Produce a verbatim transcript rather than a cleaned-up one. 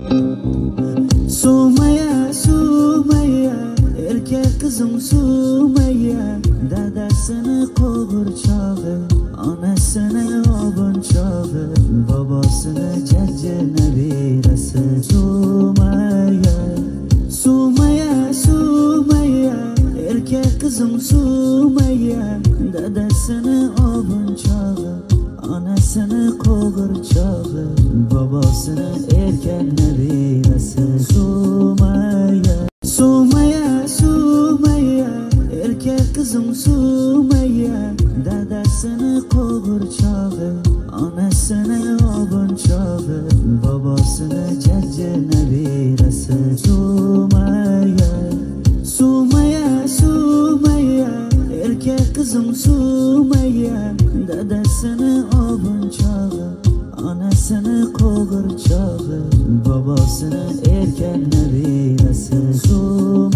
Sumaya, Sumaya, erkek kızım Sumaya, dadasını qovurchog'i, onasini obunchog'i, babosini jajji nabirasi. Sumaya, Sumaya, Sumaya, erkek kızım Sumaya, dadasini obunchog'i, onasini qovurchog'i, babosini erkak nabirasi. Sumaya, Sumaya, Sumaya, erkek kızım Sumaya, dadasini qovurchog'i, onasini obunchog'i, babosini jajji nabirasi. Sumaya, Sumaya, Sumaya, erkek kızım Sumaya, dadasini obunchog'i, onasini qovurchog'i, babosini erkak nabirasi. Sumaya.